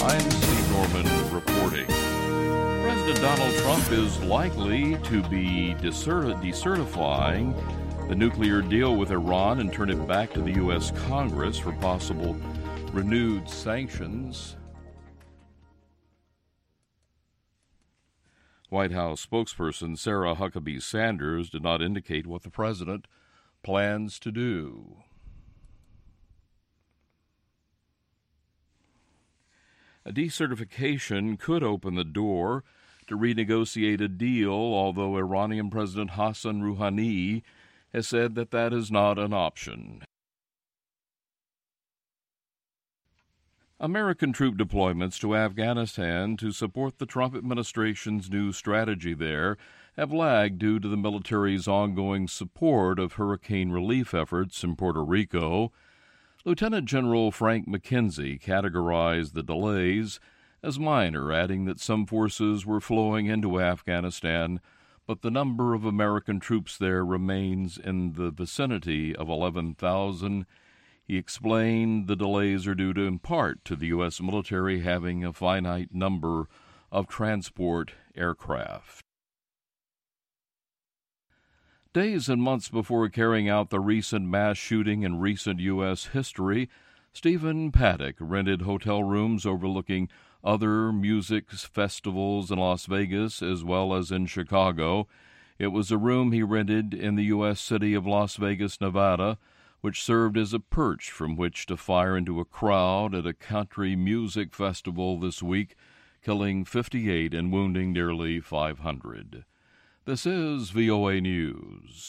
I'm Steve Norman reporting. President Donald Trump is likely to be decertifying the nuclear deal with Iran and turn it back to the U.S. Congress for possible renewed sanctions. White House spokesperson Sarah Huckabee Sanders did not indicate what the president plans to do. A decertification could open the door to renegotiate a deal, although Iranian President Hassan Rouhani has said that that is not an option. American troop deployments to Afghanistan to support the Trump administration's new strategy there have lagged due to the military's ongoing support of hurricane relief efforts in Puerto Rico. Lieutenant General Frank McKenzie categorized the delays as minor, adding that some forces were flowing into Afghanistan, but the number of American troops there remains in the vicinity of 11,000. He explained the delays are due in part to the U.S. military having a finite number of transport aircraft. Days and months before carrying out the recent mass shooting in recent U.S. history, Stephen Paddock rented hotel rooms overlooking other music festivals in Las Vegas as well as in Chicago. It was a room he rented in the U.S. city of Las Vegas, Nevada, which served as a perch from which to fire into a crowd at a country music festival this week, killing 58 and wounding nearly 500. This is VOA News.